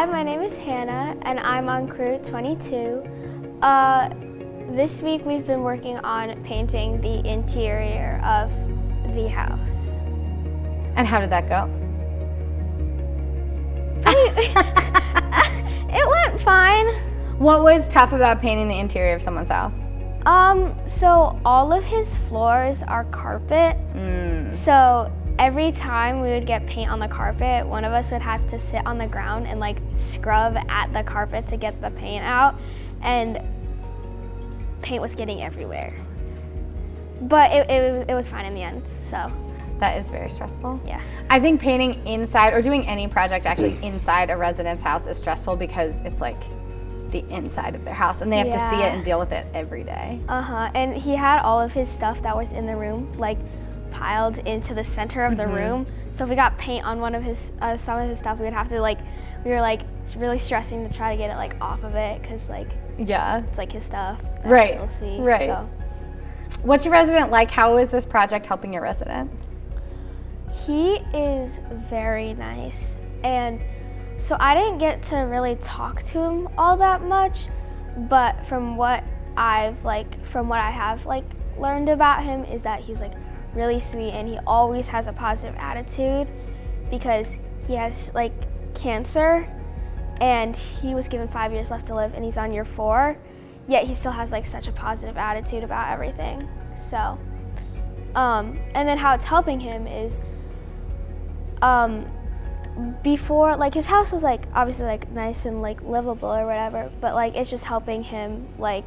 Hi, my name is Hannah, and I'm on crew 22. This week we've been working on painting the interior of the house. And how did that go? It went fine. What was tough about painting the interior of someone's house? So all of his floors are carpet. So every time we would get paint on the carpet, one of us would have to sit on the ground and like scrub at the carpet to get the paint out, and paint was getting everywhere. But it was fine in the end, so. That is very stressful. Yeah. I think painting inside or doing any project actually inside a resident's house is stressful because it's like the inside of their house and they have to see it and deal with it every day. And he had all of his stuff that was in the room like piled into the center of the room. So if we got paint on one of his some of his stuff, we would have to we were really stressing to try to get it like off of it because it's like his stuff. Right. You'll see. Right. So. What's your resident like? How is this project helping your resident? He is very nice, and so I didn't get to really talk to him all that much, but from what I have learned about him is that he's really sweet, and he always has a positive attitude because he has cancer, and he was given 5 years left to live, and he's on year 4, yet he still has such a positive attitude about everything. So, and then how it's helping him is, before his house was obviously nice and livable or whatever, but it's just helping him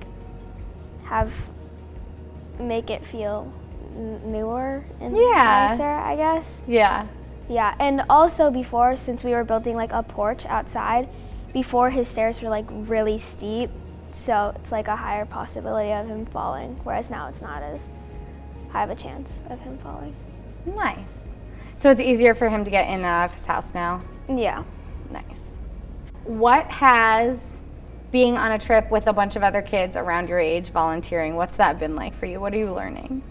make it feel newer and nicer, I guess. Yeah. Yeah, and also before, since we were building a porch outside, before his stairs were really steep, so it's a higher possibility of him falling, whereas now it's not as high of a chance of him falling. Nice. So it's easier for him to get in and out of his house now? Yeah. Nice. What has being on a trip with a bunch of other kids around your age volunteering, what's that been like for you? What are you learning?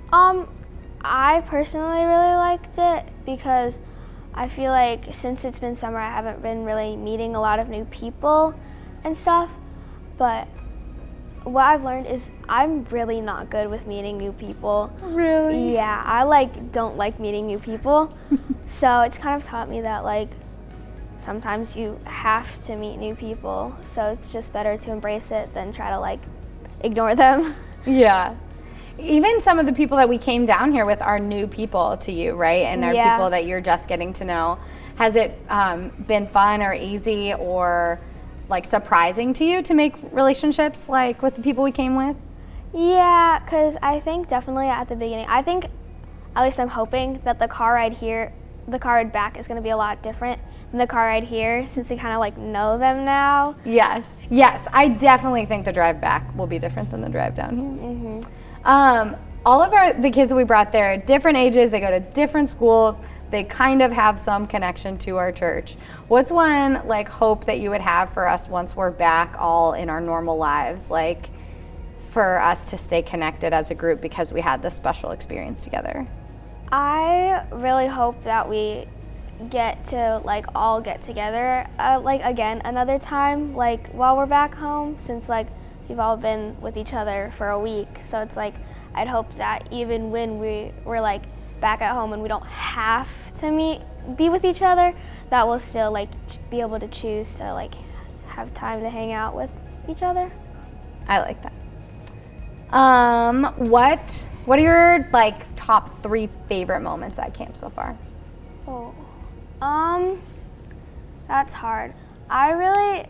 I personally really liked it because I feel like since it's been summer, I haven't been really meeting a lot of new people and stuff, but what I've learned is I'm really not good with meeting new people. Really? Yeah, I don't like meeting new people. So it's kind of taught me that sometimes you have to meet new people. So it's just better to embrace it than try to ignore them. Yeah. Even some of the people that we came down here with are new people to you, right? And are people that you're just getting to know. Has it been fun or easy or surprising to you to make relationships with the people we came with? Yeah, because I think definitely at the beginning, at least I'm hoping that the car ride back is going to be a lot different than the car ride here since we kind of know them now. Yes, I definitely think the drive back will be different than the drive down here. All of the kids that we brought there, different ages, they go to different schools, they kind of have some connection to our church. What's one hope that you would have for us once we're back all in our normal lives, for us to stay connected as a group because we had this special experience together? I really hope that we get to all get together again another time while we're back home, since we've all been with each other for a week. So it's I'd hope that even when we're back at home and we don't have to be with each other, that we'll still be able to choose to have time to hang out with each other. I like that. What are your top 3 favorite moments at camp so far? That's hard. I really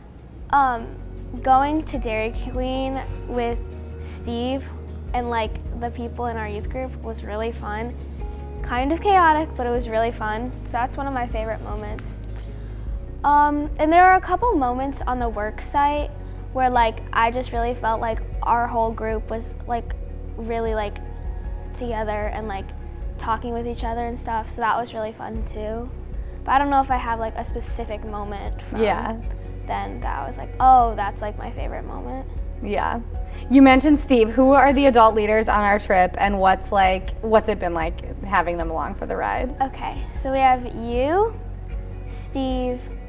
going to Dairy Queen with Steve and the people in our youth group was really fun. Kind of chaotic, but it was really fun. So that's one of my favorite moments. And there are a couple moments on the work site where I just really felt our whole group was really together and talking with each other and stuff. So that was really fun too. But I don't know if I have a specific moment from then that I was oh, that's my favorite moment. Yeah. You mentioned Steve. Who are the adult leaders on our trip, and what's it been like having them along for the ride? Okay, so we have you, Steve,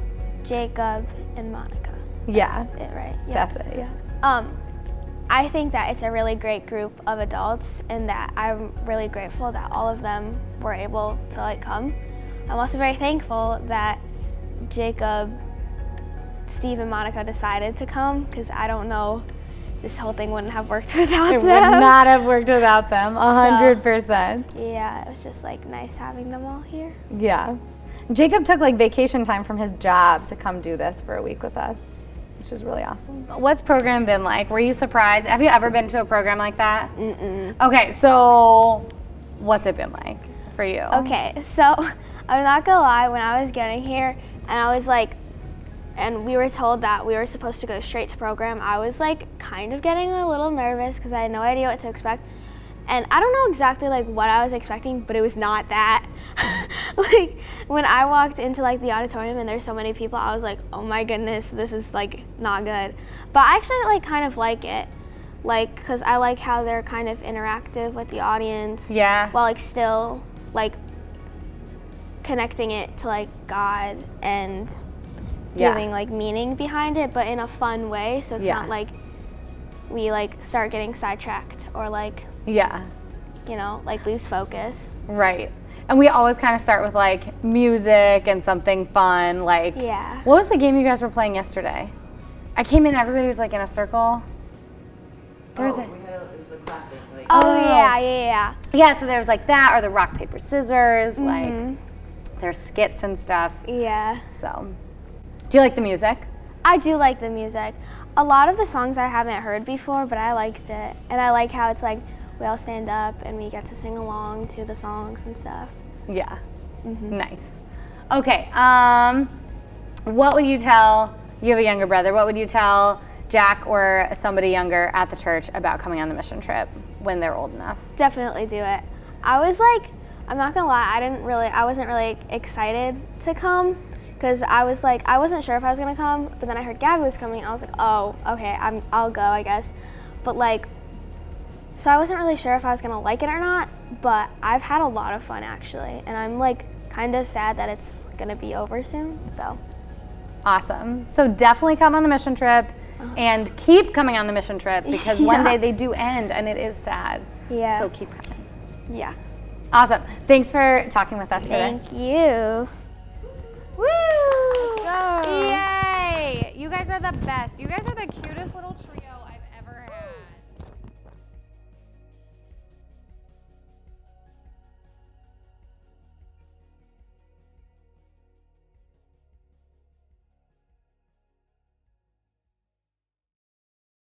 Jacob, and Monica. Yeah. That's it, right? Yeah. That's it, yeah. I think that it's a really great group of adults, and that I'm really grateful that all of them were able to like come. I'm also very thankful that Jacob, Steve, and Monica decided to come, because I don't know, this whole thing wouldn't have worked without them. It would not have worked without them, 100%. Yeah, it was just like nice having them all here. Yeah. Jacob took like vacation time from his job to come do this for a week with us, which is really awesome. What's program been like? Were you surprised? Have you ever been to a program like that? Mm-mm. Okay, so what's it been like for you? Okay, so I'm not gonna lie, when I was getting here and I was like, and we were told that we were supposed to go straight to program, I was like kind of getting a little nervous because I had no idea what to expect. And I don't know exactly like what I was expecting, but it was not that. Like when I walked into like the auditorium and there's so many people, I was like, oh my goodness, this is like not good. But I actually like kind of like it, like because I like how they're kind of interactive with the audience. Yeah. While like still like connecting it to like God and giving like meaning behind it, but in a fun way. So it's not like we like start getting sidetracked or like you know, like lose focus. Right. And we always kind of start with like music and something fun. Like, what was the game you guys were playing yesterday? I came in, everybody was like in a circle. It was the clapping. Like, Yeah, so there was like that, or the rock, paper, scissors, like there's skits and stuff. Yeah. So, do you like the music? I do like the music. A lot of the songs I haven't heard before, but I liked it. And I like how it's like we all stand up and we get to sing along to the songs and stuff. Yeah. Nice. Okay, what would you tell, you have a younger brother, what would you tell Jack or somebody younger at the church about coming on the mission trip when they're old enough? Definitely do it. I was like, I'm not gonna lie, I wasn't really excited to come, because I was like, I wasn't sure if I was gonna come, but then I heard Gabby was coming and I was like, oh, okay, I'll go, I guess. But like, so I wasn't really sure if I was gonna like it or not, but I've had a lot of fun actually, and I'm like kind of sad that it's gonna be over soon, so. Awesome. So definitely come on the mission trip and keep coming on the mission trip, because one day they do end and it is sad. Yeah. So keep coming. Yeah. Awesome. Thanks for talking with us today. Thank you. Woo! Let's go. Yay! You guys are the best. You guys are the cutest.